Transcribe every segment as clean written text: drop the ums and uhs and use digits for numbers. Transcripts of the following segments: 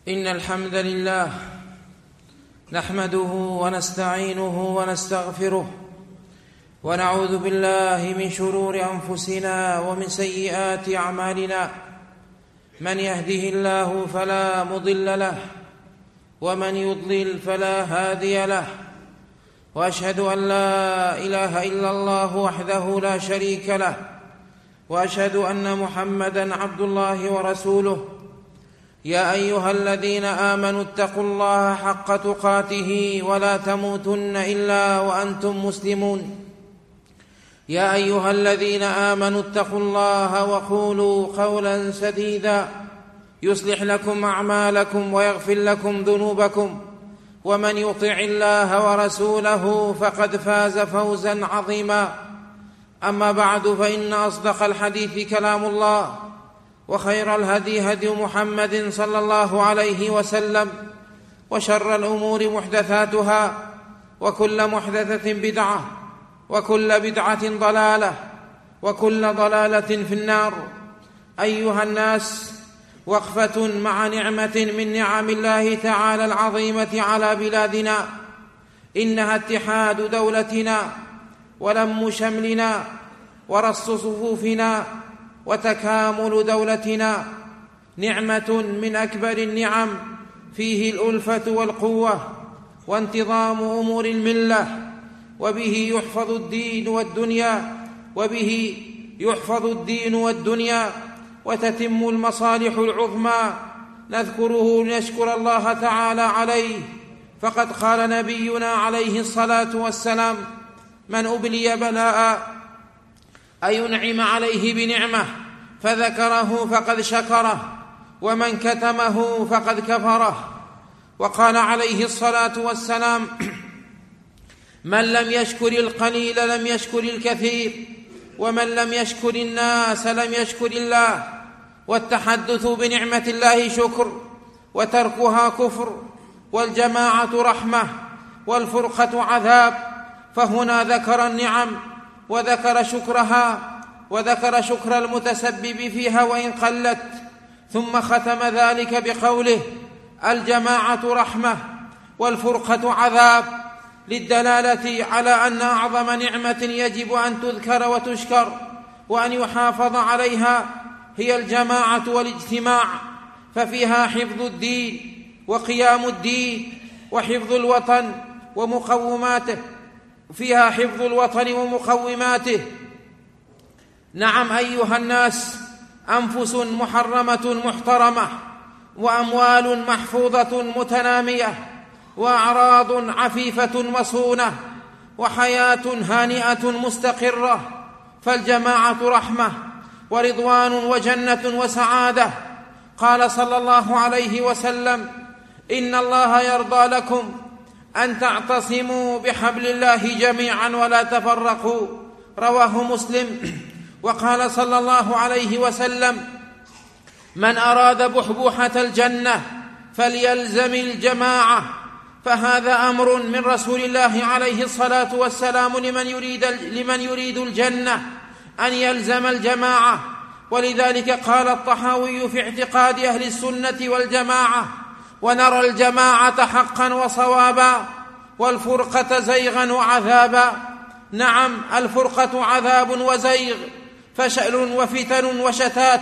إن الحمد لله نحمده ونستعينه ونستغفره ونعوذ بالله من شرور أنفسنا ومن سيئات أعمالنا. من يهده الله فلا مضل له ومن يضلل فلا هادي له، وأشهد أن لا إله إلا الله وحده لا شريك له، وأشهد أن محمدًا عبد الله ورسوله. يا أيها الذين آمنوا اتقوا الله حق تقاته ولا تموتن إلا وأنتم مسلمون. يا أيها الذين آمنوا اتقوا الله وقولوا قولا سديدا يصلح لكم أعمالكم ويغفر لكم ذنوبكم، ومن يطع الله ورسوله فقد فاز فوزا عظيما. أما بعد، فإن أصدق الحديث كلام الله، وخير الهدي هدي محمد صلى الله عليه وسلم، وشر الأمور محدثاتها، وكل محدثة بدعة، وكل بدعة ضلالة، وكل ضلالة في النار. أيها الناس، وقفة مع نعمة من نعم الله تعالى العظيمة على بلادنا، إنها اتحاد دولتنا ولم شملنا ورص صفوفنا وتكامل دولتنا. نعمة من أكبر النعم، فيه الألفة والقوة وانتظام أمور الملة، وبه يحفظ الدين والدنيا وتتم المصالح العظمى. نذكره لنشكر الله تعالى عليه، فقد قال نبينا عليه الصلاة والسلام: من أبلي بلاء أينعم عليه بنعمة فذكره فقد شكره، ومن كتمه فقد كفره. وقال عليه الصلاة والسلام: من لم يشكر القليل لم يشكر الكثير، ومن لم يشكر الناس لم يشكر الله. والتحدث بنعمة الله شكر، وتركها كفر، والجماعة رحمة، والفرقة عذاب. فهنا ذكر النعم وذكر شكرها، وذكر شكر المتسبب فيها وإن قلت، ثم ختم ذلك بقوله: الجماعة رحمة والفرقة عذاب، للدلالة على أن أعظم نعمة يجب أن تذكر وتشكر وأن يحافظ عليها هي الجماعة والاجتماع، ففيها حفظ الدين وقيام الدين وحفظ الوطن ومقوماته. نعم أيها الناس، أنفس محرمة محترمة، وأموال محفوظة متنامية، وأعراض عفيفة مصونة، وحياة هانئة مستقرة. فالجماعة رحمة ورضوان وجنة وسعادة. قال صلى الله عليه وسلم: إن الله يرضى لكم أن تعتصموا بحبل الله جميعا ولا تفرقوا، رواه مسلم. وقال صلى الله عليه وسلم: من أراد بحبوحة الجنة فليلزم الجماعة. فهذا أمر من رسول الله عليه الصلاة والسلام لمن يريد الجنة أن يلزم الجماعة. ولذلك قال الطحاوي في اعتقاد أهل السنة والجماعة: ونرى الجماعة حقا وصوابا، والفرقة زيغا وعذابا. نعم، الفرقة عذاب وزيغ، فشل وفتن وشتات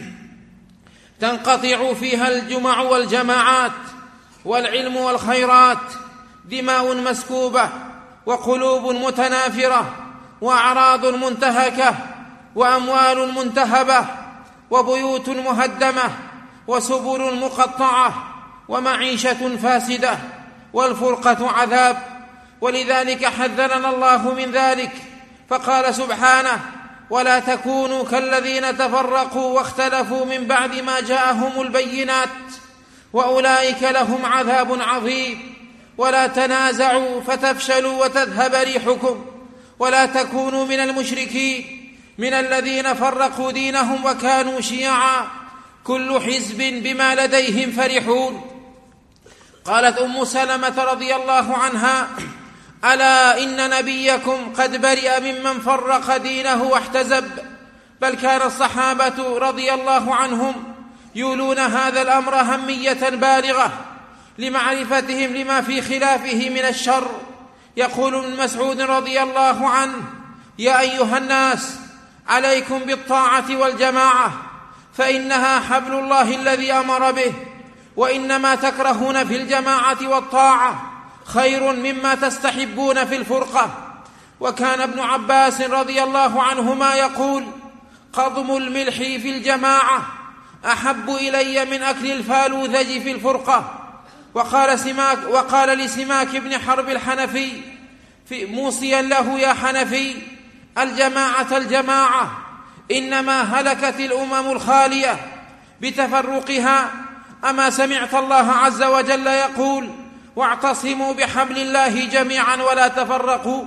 تنقطع فيها الجمع والجماعات، والعلم والخيرات، دماء مسكوبة، وقلوب متنافرة، وأعراض منتهكة، وأموال منتهبة، وبيوت مهدمة، وسبل مقطعة، ومعيشة فاسدة. والفرقة عذاب، ولذلك حذرنا الله من ذلك، فقال سبحانه: ولا تكونوا كالذين تفرقوا واختلفوا من بعد ما جاءهم البينات وأولئك لهم عذاب عظيم. ولا تنازعوا فتفشلوا وتذهب ريحكم، ولا تكونوا من المشركين من الذين فرقوا دينهم وكانوا شيعا، كل حزب بما لديهم فرحون. قالت أم سلمة رضي الله عنها: ألا إن نبيكم قد برئ ممن فرق دينه واحتزب. بل كان الصحابة رضي الله عنهم يولون هذا الأمر أهمية بالغة لمعرفتهم لما في خلافه من الشر. يقول ابن مسعود رضي الله عنه: يا أيها الناس، عليكم بالطاعة والجماعة، فإنها حبل الله الذي أمر به، وإنما تكرهون في الجماعة والطاعة خير مما تستحبون في الفرقة. وكان ابن عباس رضي الله عنهما يقول: قضم الملح في الجماعة أحب إلي من أكل الفالوذج في الفرقة. وقال لسماك بن حرب الحنفي موصيا له: يا حنفي، الجماعة، إنما هلكت الأمم الخالية بتفرقها. أما سمعت الله عز وجل يقول: واعتصموا بحبل الله جميعا ولا تفرقوا؟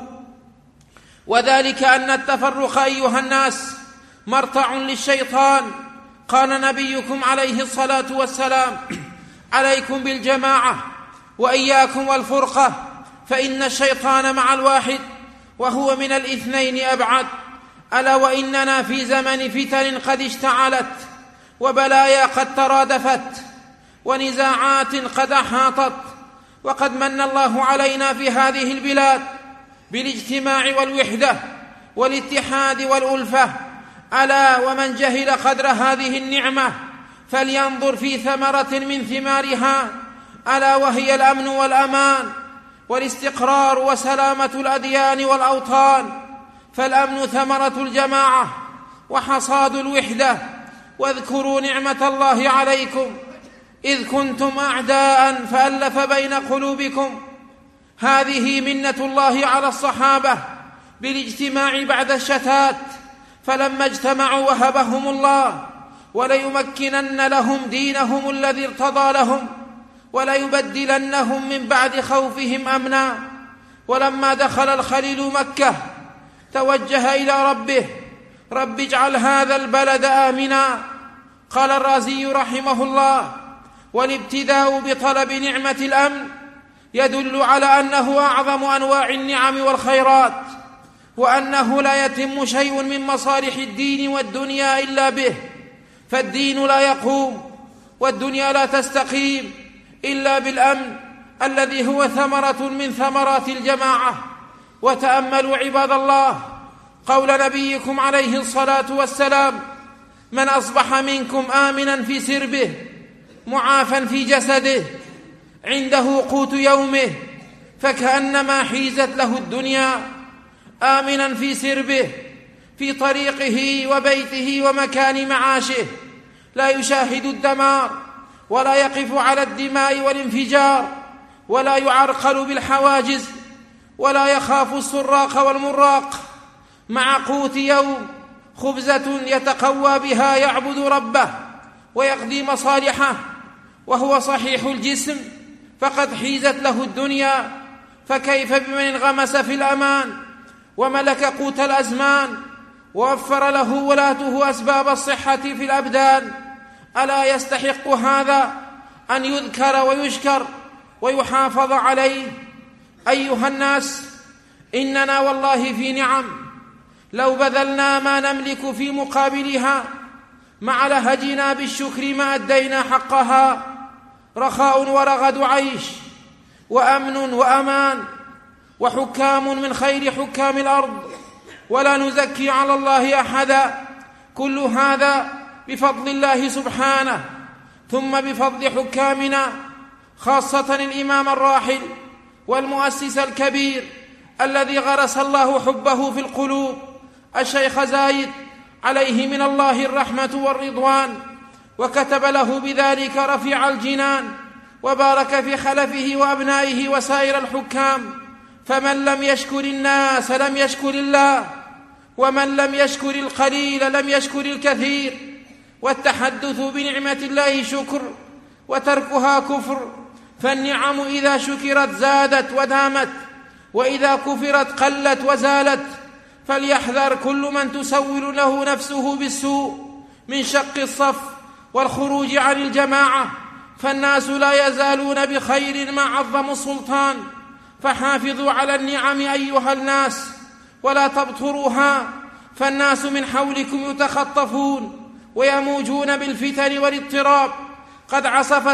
وذلك أن التفرق أيها الناس مرتع للشيطان. قال نبيكم عليه الصلاة والسلام: عليكم بالجماعة وإياكم والفرقة، فإن الشيطان مع الواحد وهو من الاثنين أبعد. ألا وإننا في زمن فتن قد اشتعلت، وبلايا قد ترادفت، ونزاعات قد أحاطت، وقد من الله علينا في هذه البلاد بالاجتماع والوحدة والاتحاد والألفة. ألا ومن جهل قدر هذه النعمة فلينظر في ثمرة من ثمارها، ألا وهي الأمن والأمان والاستقرار وسلامة الأديان والأوطان. فالأمن ثمرة الجماعة وحصاد الوحدة. واذكروا نعمة الله عليكم إذ كنتم أعداء فألف بين قلوبكم. هذه منة الله على الصحابة بالاجتماع بعد الشتات، فلما اجتمعوا وهبهم الله وليمكنن لهم دينهم الذي ارتضى لهم، وليبدلنهم من بعد خوفهم أمنا. ولما دخل الخليل مكة توجه إلى ربه: رب اجعل هذا البلد آمنا. قال الرازي رحمه الله: والابتداء بطلب نعمة الأمن يدل على أنه أعظم أنواع النعم والخيرات، وأنه لا يتم شيء من مصالح الدين والدنيا إلا به، فالدين لا يقوم والدنيا لا تستقيم إلا بالأمن الذي هو ثمرة من ثمرات الجماعة. وتأملوا عباد الله قول نبيكم عليه الصلاة والسلام: من أصبح منكم آمنا في سربه معافا في جسده عنده قوت يومه فكأنما حيزت له الدنيا. آمنا في سربه في طريقه وبيته ومكان معاشه، لا يشاهد الدمار ولا يقف على الدماء والانفجار، ولا يعرقل بالحواجز، ولا يخاف السراق والمراق، مع قوت يوم خبزة يتقوى بها يعبد ربه ويقضي مصالحه، وهو صحيح الجسم فقد حيزت له الدنيا. فكيف بمن انغمس في الأمان وملك قوت الأزمان ووفر له ولاته أسباب الصحة في الأبدان؟ ألا يستحق هذا أن يذكر ويشكر ويحافظ عليه؟ أيها الناس، إننا والله في نعم لو بذلنا ما نملك في مقابلها مع لهجنا بالشكر ما أدينا حقها. رخاء ورغد عيش، وأمن وأمان، وحكام من خير حكام الأرض، ولا نزكي على الله أحدا. كل هذا بفضل الله سبحانه، ثم بفضل حكامنا، خاصة الإمام الراحل والمؤسس الكبير الذي غرس الله حبه في القلوب، الشيخ زايد عليه من الله الرحمة والرضوان، وكتب له بذلك رفيع الجنان، وبارك في خلفه وأبنائه وسائر الحكام. فمن لم يشكر الناس لم يشكر الله، ومن لم يشكر القليل لم يشكر الكثير. والتحدث بنعمة الله شكر، وتركها كفر. فالنعم إذا شكرت زادت ودامت، وإذا كفرت قلت وزالت. فليحذر كل من تسول له نفسه بالسوء من شق الصف والخروج عن الجماعة، فالناس لا يزالون بخير ما عظموا السلطان. فحافظوا على النعم أيها الناس ولا تبطروها، فالناس من حولكم يتخطفون ويموجون بالفتن والاضطراب. قد عصفت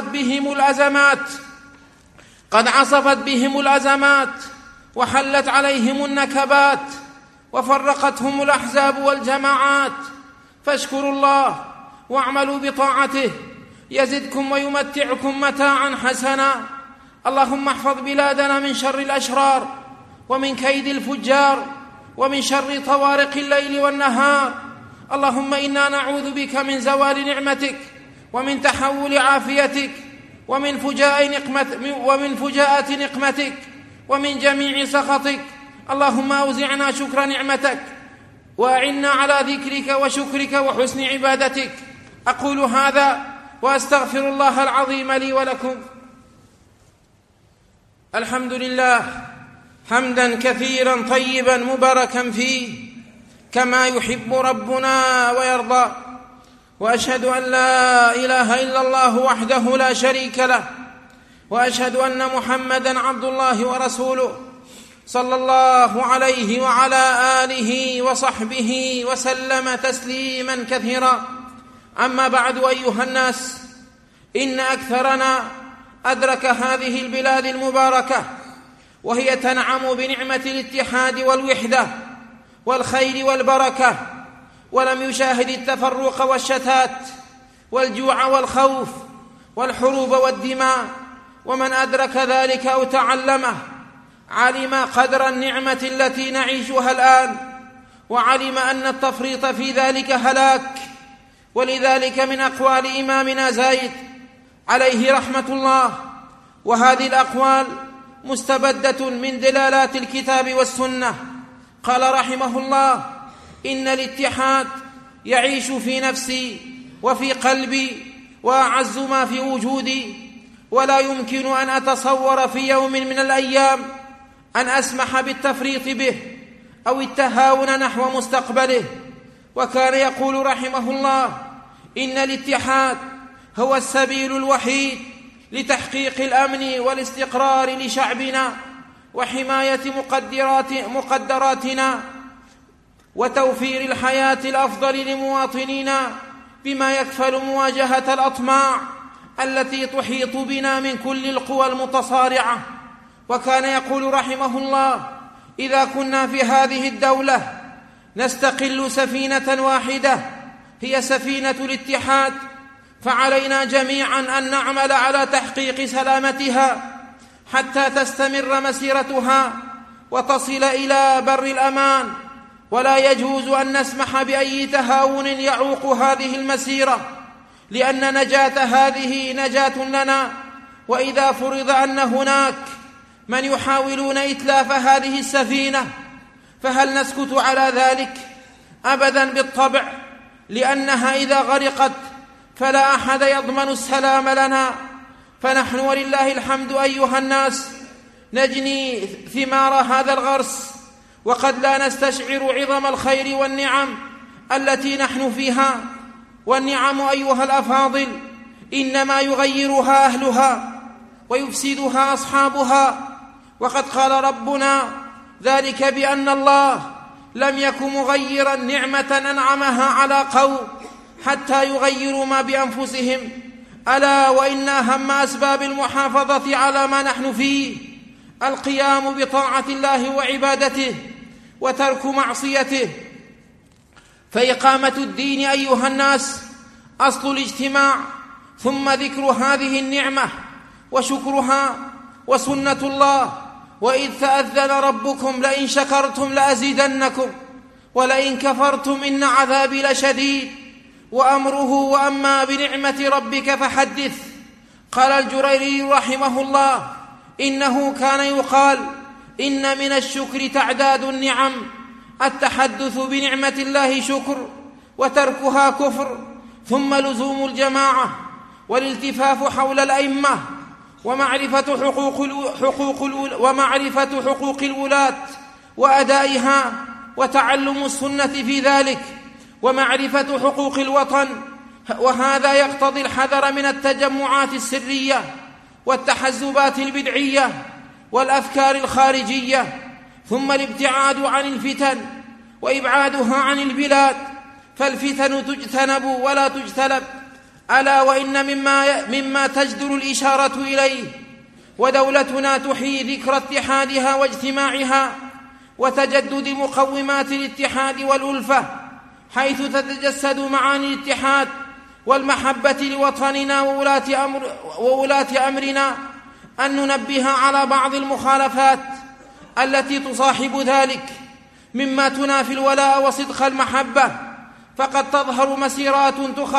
بهم الأزمات وحلت عليهم النكبات وفرقتهم الأحزاب والجماعات، فاشكروا الله واعملوا بطاعته يزدكم ويمتعكم متاعا حسنا. اللهم احفظ بلادنا من شر الأشرار ومن كيد الفجار ومن شر طوارق الليل والنهار. اللهم إنا نعوذ بك من زوال نعمتك ومن تحول عافيتك ومن فجاءة نقمتك ومن جميع سخطك. اللهم أوزعنا شكر نعمتك وأعنا على ذكرك وشكرك وحسن عبادتك. أقول هذا وأستغفر الله العظيم لي ولكم. الحمد لله حمدا كثيرا طيبا مباركا فيه كما يحب ربنا ويرضى، وأشهد أن لا إله إلا الله وحده لا شريك له، وأشهد أن محمدا عبد الله ورسوله صلى الله عليه وعلى آله وصحبه وسلم تسليما كثيرا. أما بعد، أيها الناس، إن أكثرنا أدرك هذه البلاد المباركة وهي تنعم بنعمة الاتحاد والوحدة والخير والبركة، ولم يشاهد التفرق والشتات والجوع والخوف والحروب والدماء. ومن أدرك ذلك أو تعلمه علم قدر النعمة التي نعيشها الآن، وعلم أن التفريط في ذلك هلاك. ولذلك من أقوال إمامنا زايد عليه رحمة الله، وهذه الأقوال مستبدة من دلالات الكتاب والسنة، قال رحمه الله: إن الاتحاد يعيش في نفسي وفي قلبي وأعز ما في وجودي، ولا يمكن أن أتصور في يوم من الأيام أن أسمح بالتفريط به أو التهاون نحو مستقبله. وكان يقول رحمه الله: إن الاتحاد هو السبيل الوحيد لتحقيق الأمن والاستقرار لشعبنا وحماية مقدراتنا وتوفير الحياة الأفضل لمواطنينا، بما يكفل مواجهة الأطماع التي تحيط بنا من كل القوى المتصارعة. وكان يقول رحمه الله: إذا كنا في هذه الدولة نستقل سفينة واحدة هي سفينة الاتحاد، فعلينا جميعا أن نعمل على تحقيق سلامتها حتى تستمر مسيرتها وتصل إلى بر الأمان، ولا يجوز أن نسمح بأي تهاون يعوق هذه المسيرة، لأن نجاة هذه نجاة لنا. وإذا فرض أن هناك من يحاولون إتلاف هذه السفينة فهل نسكت على ذلك؟ أبدا بالطبع، لأنها إذا غرقت فلا أحد يضمن السلام لنا. فنحن ولله الحمد أيها الناس نجني ثمار هذا الغرس، وقد لا نستشعر عظم الخير والنعم التي نحن فيها. والنعم أيها الأفاضل إنما يغيرها أهلها ويفسدها أصحابها، وقد قال ربنا: ذلك بأن الله لم يكن مغيرا نعمة أنعمها على قوم حتى يغيروا ما بأنفسهم. ألا وإن أهم أسباب المحافظة على ما نحن فيه القيام بطاعة الله وعبادته وترك معصيته. فإقامة الدين أيها الناس أصل الاجتماع، ثم ذكر هذه النعمة وشكرها وسنة الله: وإذ تأذن ربكم لئن شكرتم لأزيدنكم ولئن كفرتم إن عذابي لشديد. وأمره: وأما بنعمة ربك فحدث. قال الجريري رحمه الله: إنه كان يقال إن من الشكر تعداد النعم، التحدث بنعمة الله شكر وتركها كفر، ثم لزوم الجماعة والالتفاف حول الأئمة ومعرفة حقوق الولاة وأدائها، وتعلم السنة في ذلك، ومعرفة حقوق الوطن. وهذا يقتضي الحذر من التجمعات السرية والتحزبات البدعية والأفكار الخارجية، ثم الابتعاد عن الفتن وإبعادها عن البلاد، فالفتن تجتنب ولا تجتلب. ألا وإن مما تجدر الإشارة إليه ودولتنا تحيي ذكر اتحادها واجتماعها وتجدد مقومات الاتحاد والألفة، حيث تتجسد معاني الاتحاد والمحبة لوطننا وولاة أمرنا، أن ننبه على بعض المخالفات التي تصاحب ذلك مما تنافي الولاء وصدق المحبة. فقد تظهر مسيرات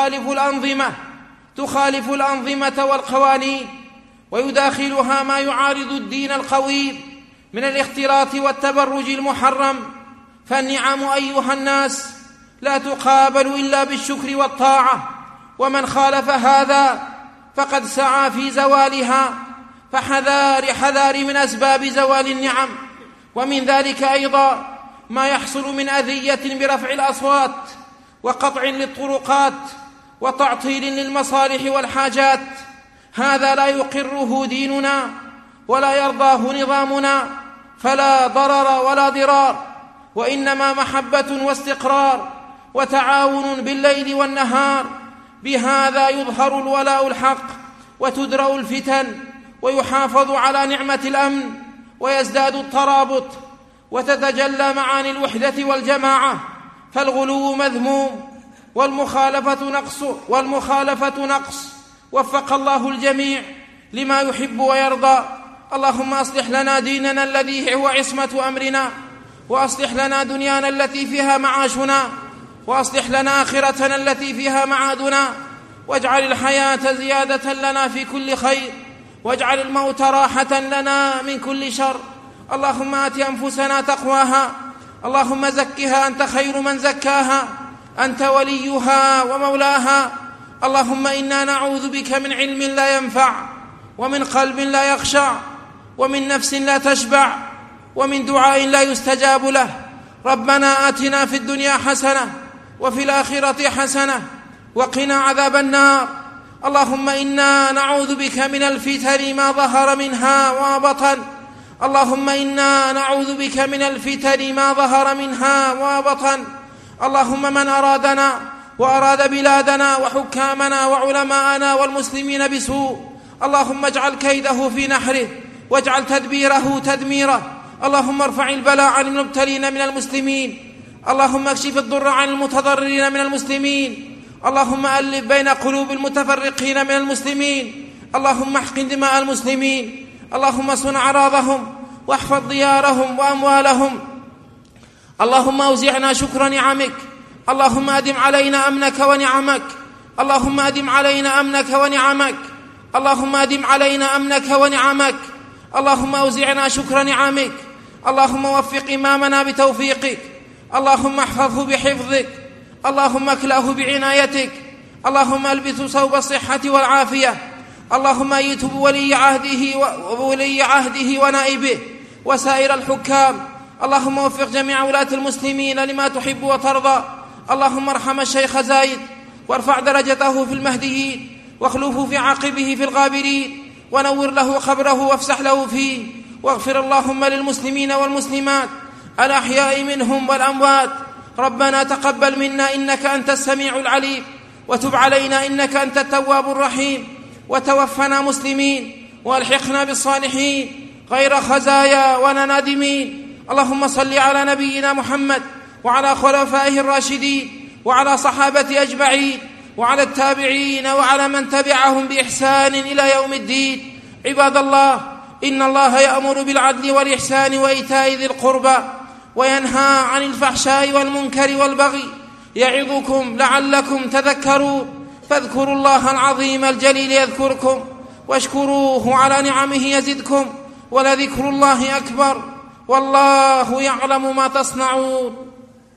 تخالف الأنظمة والقوانين، ويداخلها ما يعارض الدين القويم من الاختلاط والتبرج المحرم. فالنعم أيها الناس لا تقابل إلا بالشكر والطاعة، ومن خالف هذا فقد سعى في زوالها. فحذار من أسباب زوال النعم. ومن ذلك أيضا ما يحصل من أذية برفع الأصوات وقطع للطرقات وتعطيل للمصالح والحاجات. هذا لا يقره ديننا ولا يرضاه نظامنا، فلا ضرر ولا ضرار، وإنما محبة واستقرار وتعاون بالليل والنهار. بهذا يظهر الولاء الحق وتدرأ الفتن ويحافظ على نعمة الأمن ويزداد الترابط وتتجلى معاني الوحدة والجماعة. فالغلو مذموم والمخالفة نقص. وفق الله الجميع لما يحب ويرضى. اللهم أصلح لنا ديننا الذي هو عصمة أمرنا، وأصلح لنا دنيانا التي فيها معاشنا، وأصلح لنا آخرتنا التي فيها معادنا، واجعل الحياة زيادة لنا في كل خير، واجعل الموت راحة لنا من كل شر. اللهم آت أنفسنا تقواها، اللهم زكها أنت خير من زكاها، أنت وليها ومولاها. اللهم إنا نعوذ بك من علم لا ينفع، ومن قلب لا يخشع، ومن نفس لا تشبع، ومن دعاء لا يستجاب له. ربنا آتنا في الدنيا حسنة وفي الآخرة حسنة وقنا عذاب النار. اللهم إنا نعوذ بك من الفتن ما ظهر منها وبطن. اللهم إنا نعوذ بك من الفتن ما ظهر منها وبطن. اللهم من أرادنا وأراد بلادنا وحكامنا وعلماءنا والمسلمين بسوء، اللهم اجعل كيده في نحره واجعل تدبيره تدميره. اللهم ارفع البلاء عن المبتلين من المسلمين، اللهم اكشف الضر عن المتضررين من المسلمين. اللهم ألف بين قلوب المتفرقين من المسلمين. اللهم احقن دماء المسلمين. اللهم صن أعراضهم واحفظ ديارهم وأموالهم. اللهم أوزعنا شكر نعمك. اللهم أدم علينا أمنك ونعمك. اللهم أدم علينا أمنك ونعمك. اللهم أدم علينا أمنك ونعمك. اللهم أوزعنا شكر نعمك. اللهم وفق إمامنا بتوفيقك. اللهم احفظه بحفظك. اللهم اكلأه بعنايتك. اللهم البثه ثوب الصحة والعافية. اللهم أيده بولي عهده ونائبه وسائر الحكام. اللهم وفق جميع ولاة المسلمين لما تحب وترضى. اللهم ارحم الشيخ زايد وارفع درجته في المهديين، واخلفه في عاقبه في الغابرين، ونور له قبره وافسح له فيه. واغفر اللهم للمسلمين والمسلمات الأحياء منهم والأموات. ربنا تقبل منا إنك أنت السميع العليم، وتب علينا إنك أنت التواب الرحيم، وتوفنا مسلمين والحقنا بالصالحين غير خزايا ولا نادمين. اللهم صل على نبينا محمد وعلى خلفائه الراشدين وعلى صحابة أجمعين وعلى التابعين وعلى من تبعهم بإحسان إلى يوم الدين. عباد الله، إن الله يأمر بالعدل والإحسان وإيتاء ذي القربى وينهى عن الفحشاء والمنكر والبغي، يعظكم لعلكم تذكرون. فاذكروا الله العظيم الجليل يذكركم، واشكروه على نعمه يزدكم، ولذكر الله أكبر، والله يعلم ما تصنعون.